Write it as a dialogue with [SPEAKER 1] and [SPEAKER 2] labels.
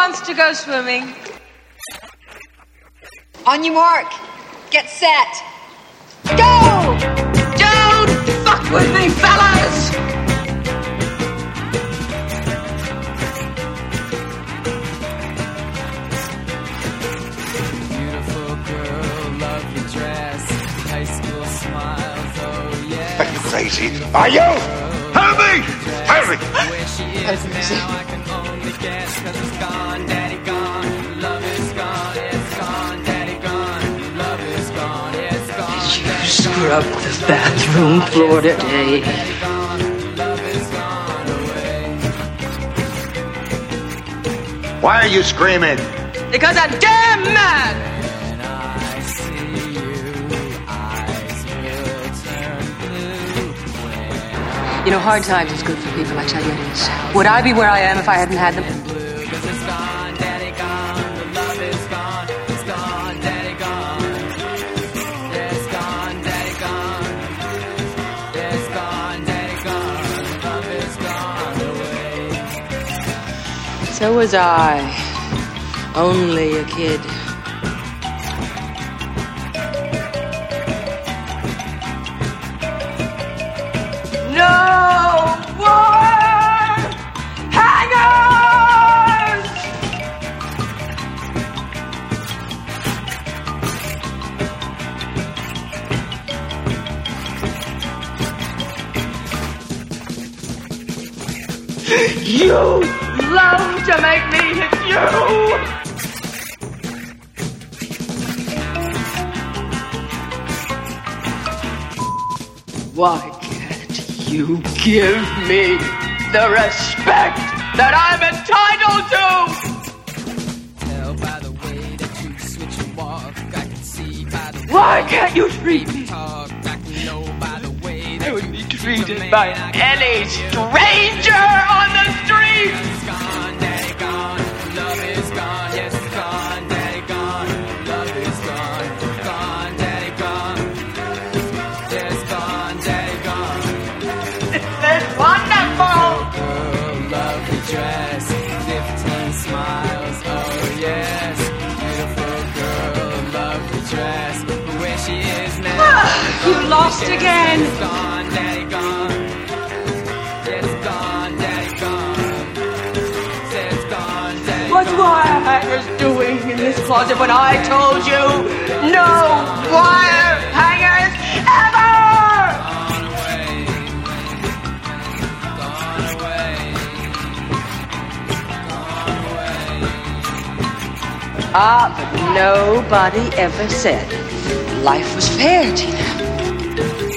[SPEAKER 1] wants to go swimming?
[SPEAKER 2] On your mark. Get set. Go!
[SPEAKER 1] Don't fuck with me, fellas!
[SPEAKER 3] Beautiful girl, love your dress. High school smiles, oh yeah.
[SPEAKER 4] Are you crazy? Are you? Help me! Hurry!
[SPEAKER 3] Where she is now, I can only guess. 'Cause it's gone, daddy gone. Love is gone, it's gone, daddy gone. Love is gone, it's gone.
[SPEAKER 1] You scrubbed the bathroom floor today.
[SPEAKER 3] Daddy gone, love is gone away.
[SPEAKER 4] Why are you screaming?
[SPEAKER 1] Because I'm damn mad!
[SPEAKER 3] When I see you, eyes will turn blue.
[SPEAKER 1] You know, hard times is good for people, I tell you it is. Would I be where I am if I hadn't had them?
[SPEAKER 3] Blue, 'cause it's gone, daddy gone. The love is gone, it's gone, daddy gone. It's gone, daddy gone. It's gone, daddy gone. Love is gone away.
[SPEAKER 1] So was I. Only a kid. No more hangers! You love to make me hit you! Why can't you give me the respect that I'm entitled to?
[SPEAKER 3] Tell by the way that you switch and walk. I can see by the way
[SPEAKER 1] Why can't you treat me?
[SPEAKER 3] talk. I can know by the way that
[SPEAKER 1] I would
[SPEAKER 3] you
[SPEAKER 1] be
[SPEAKER 3] kiss a
[SPEAKER 1] treated
[SPEAKER 3] man.
[SPEAKER 1] by
[SPEAKER 3] I can
[SPEAKER 1] any
[SPEAKER 3] feel
[SPEAKER 1] stranger on the street!
[SPEAKER 3] It's gone, daddy gone. Love is gone. Yes, it's gone, daddy gone. Love is gone. Gone, daddy gone. Yes, gone, daddy gone.
[SPEAKER 1] It's wonderful!
[SPEAKER 3] Girl, lovely dress. 15 smiles. Oh, yes. Beautiful girl, lovely dress. Where she is now.
[SPEAKER 1] You lost again!
[SPEAKER 3] It's gone, daddy gone. Yes, gone, daddy gone. It's gone, daddy
[SPEAKER 1] What's
[SPEAKER 3] gone.
[SPEAKER 1] wire hangers doing in this closet when I told you no wire hangers ever?
[SPEAKER 3] Gone away. Gone away. Gone away.
[SPEAKER 1] Ah, but nobody ever said life was fair, Tina.